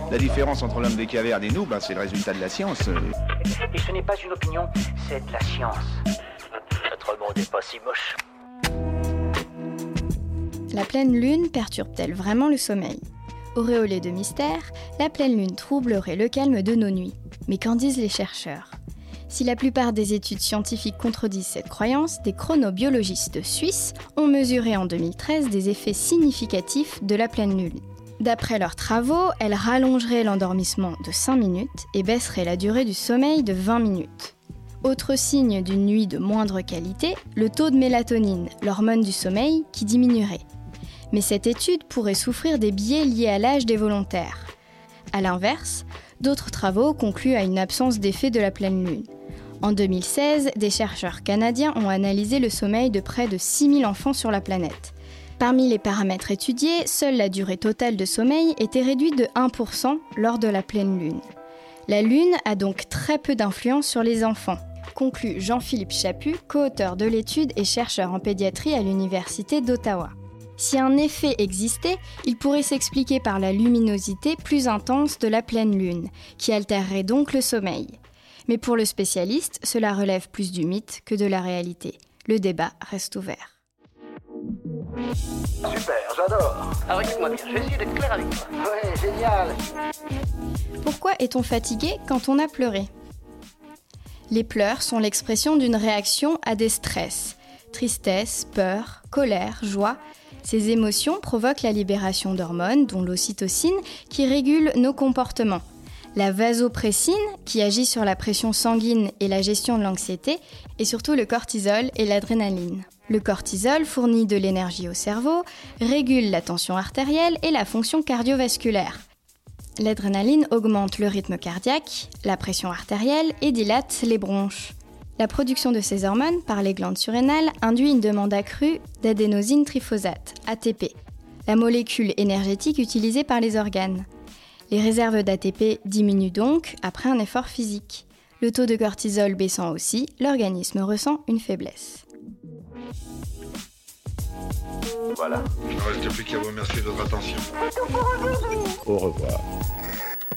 La différence entre l'homme des cavernes et nous, c'est le résultat de la science. Et ce n'est pas une opinion, c'est de la science. Notre monde n'est pas si moche. La pleine lune perturbe-t-elle vraiment le sommeil ? Auréolée de mystère, la pleine lune troublerait le calme de nos nuits. Mais qu'en disent les chercheurs ? Si la plupart des études scientifiques contredisent cette croyance, des chronobiologistes suisses ont mesuré en 2013 des effets significatifs de la pleine lune. D'après leurs travaux, elle rallongerait l'endormissement de 5 minutes et baisserait la durée du sommeil de 20 minutes. Autre signe d'une nuit de moindre qualité, le taux de mélatonine, l'hormone du sommeil, qui diminuerait. Mais cette étude pourrait souffrir des biais liés à l'âge des volontaires. A l'inverse, d'autres travaux concluent à une absence d'effet de la pleine lune. En 2016, des chercheurs canadiens ont analysé le sommeil de près de 6000 enfants sur la planète. Parmi les paramètres étudiés, seule la durée totale de sommeil était réduite de 1% lors de la pleine lune. La lune a donc très peu d'influence sur les enfants, conclut Jean-Philippe Chaput, co-auteur de l'étude et chercheur en pédiatrie à l'Université d'Ottawa. Si un effet existait, il pourrait s'expliquer par la luminosité plus intense de la pleine lune, qui altérerait donc le sommeil. Mais pour le spécialiste, cela relève plus du mythe que de la réalité. Le débat reste ouvert. Super, j'adore. Alors écoute-moi bien, je vais essayer d'être clair avec toi. Ouais, génial. Pourquoi est-on fatigué quand on a pleuré ? Les pleurs sont l'expression d'une réaction à des stress. Tristesse, peur, colère, joie. Ces émotions provoquent la libération d'hormones, dont l'ocytocine, qui régule nos comportements. La vasopressine, qui agit sur la pression sanguine et la gestion de l'anxiété, et surtout le cortisol et l'adrénaline. Le cortisol fournit de l'énergie au cerveau, régule la tension artérielle et la fonction cardiovasculaire. L'adrénaline augmente le rythme cardiaque, la pression artérielle et dilate les bronches. La production de ces hormones par les glandes surrénales induit une demande accrue d'adénosine triphosphate, ATP, la molécule énergétique utilisée par les organes. Les réserves d'ATP diminuent donc après un effort physique. Le taux de cortisol baissant aussi, l'organisme ressent une faiblesse. Voilà. Il ne reste plus qu'à vous remercier de votre attention. Au revoir.